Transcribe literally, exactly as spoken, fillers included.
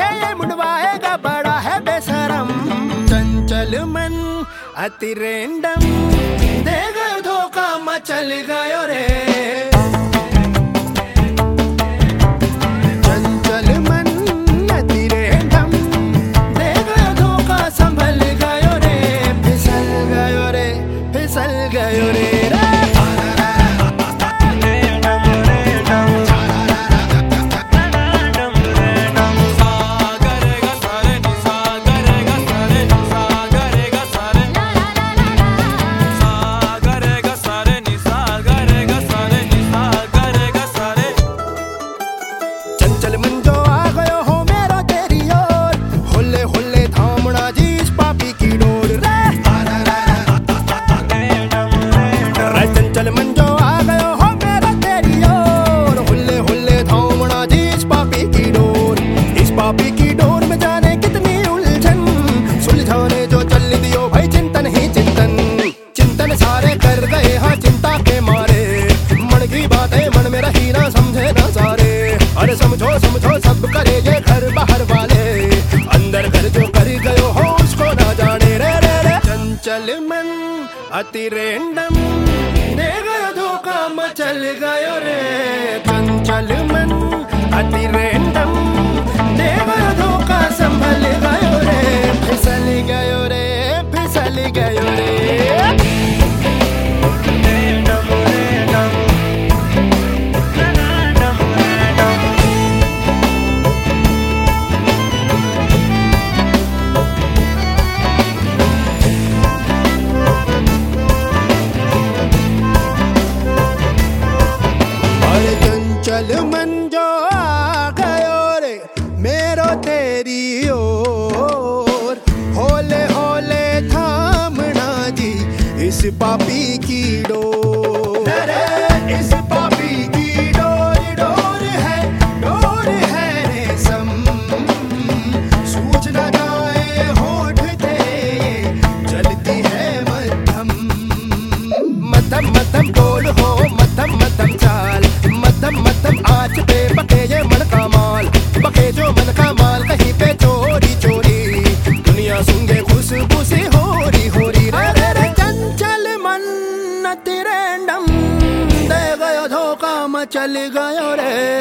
पीछे ये मुंडवाएगा, बड़ा है बेशरम। चंचल मन अति रैंडम, दे गयो धोखा मचल गयो रे। चंचल मन अति रैंडम, दे गयो धोखा संभल गयो रे। फिसल गयो रे, फिसल गयो रे। चंचल मन जो आ गयो हो मेरो तेरी ओर, होले होले थामना जी इस पापी की डोर रे। चंचल मन जो आ गयो हो मेरो तेरी ओर, होले होले थामना जी इस पापी की डोर। इस पापी की डोर में जाने कितनी उलझन, सुलझाने जो चल दियो भाई चिंतन ही चिंतन। चिंतन सारे कर गए हाँ चिंता के मारे, मन की बातें मन में रही ना समझे ना सारे। अरे समझो समझो सब करे ये घर बाहर वाले, अंदर घर जो कर गयो हो उसको ना जाने रे रे रे। चंचल मन अति रैंडम, दे गयो धोखा मचल गयो रे। चंचल मन अति रैंडम, दे गयो धोखा संभल गयो रे। फिसल गयो रे, फिसल गयो रे। चंचल मन जो आ गयो रे मेरो तेरी ओर, होले होले थामना जी इस पापी की डोर। इस पापी की डोर डोर है, डोर है रेशम। सूझ न जाए होठ तेरे, चलती है मध्यम मध्यम मध्यम बोल हो, मध्यम मध्यम चाल, मध्यम मध्यम आँच पे पके ये मन का माल। पके जो मन का माल कहीं पे चोरी चोरी, दुनिया सूंघे खुशबू सी होरी होरी रे रे रे। चंचल मन अति रैंडम, दे गयो धोखा मचल गयो रे।